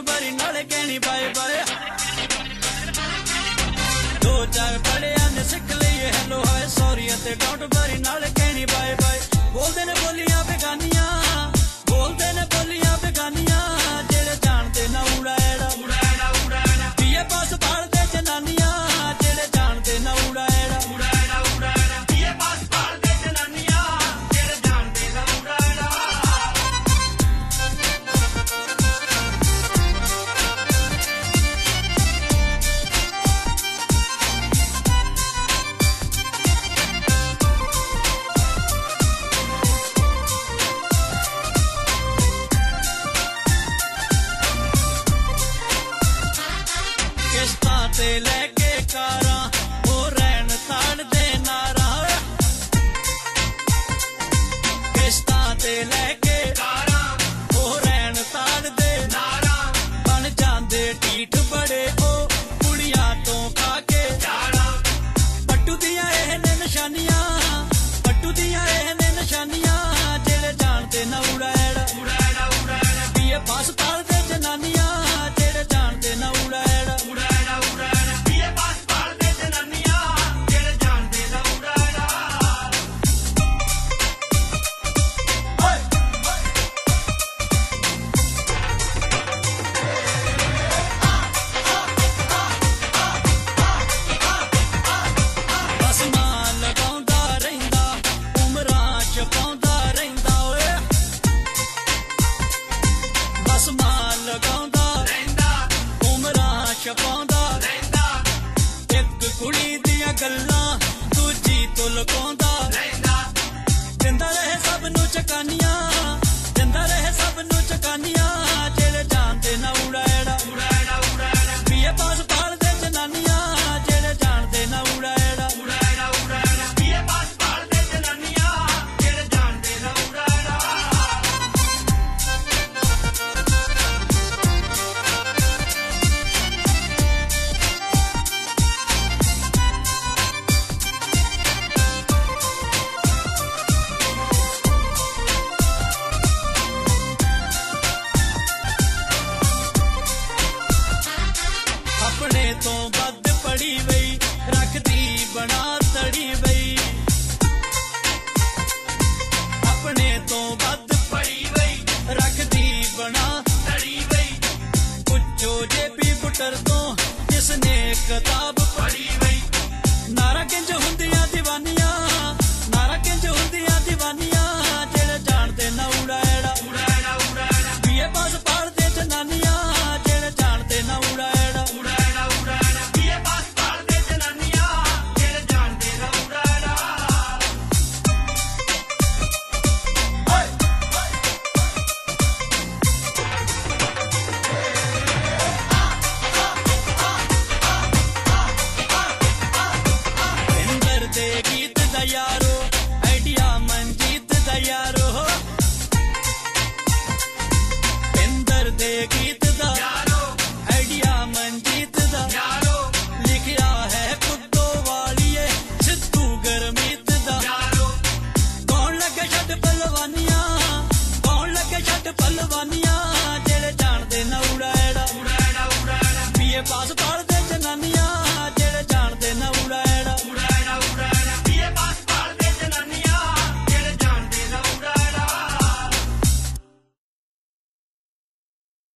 बारी नाले कहनी बाय बाय। दो चार पढ़िया ने सिख लिए हेलो हाय सॉरी ते डोंट बारी नाले कहनी बाय बाय। बोलते ने बोलियां बेगानियां, बोलते ने बोलियां बेगानियां, जेड़े जानते ना उड़ा एड़ा बीए पास पढ़दे जनानियां, जेड़े जानते ना उड़ा एड़ा बीए पास पढ़दे जनानियां, जेड़े जानते ना उड़ा एड़ा। किस्तां ते लैके कारां ओ रैन ताड़दे नारां, किस्तां ते लैके कारां ओ रैन ताड़दे नारां, बन जांदे ढीठ बड़े ओ कुड़ियां तो खाके जाना। पट्टू दियां एह ने निशानियां, पट्टू दियां एह ने निशानियां, जेड़े जानते ना उड़ा एड़ा बीए पास पढ़दे जनानियां, जेड़े जानते ना उड़ा एड़ा बीए पास पढ़दे जनानियां, जेड़े जानते ना उड़ा एड़ा। बस मां लगाउंदा रहिंदा उमरां छपाउंदा रहिंदा ओए, बस मां लगाउंदा रहिंदा उमरां छपाउंदा रहिंदा, एक कुड़ी दियां गल्लां दूजी तो लुकाउंदा रहिंदा, दिंदा रहे सब नूं चकानियां, दिंदा रहे सब नूं चकानियां, जेड़े जानते ना उड़ा एड़ा बीए पास पढ़दे जनानियां, जेड़े जानते ना उड़ा एड़ा बीए पास पढ़दे जनानियां, जेड़े जानते ना उड़ा एड़ा। अपने तो बद पड़ी वई रखदी बना तड़ी वई, अपने तो बद पड़ी वई रखदी बना तड़ी वई, पुछो जेपी बुटर तो जिसने किताब पढ़ी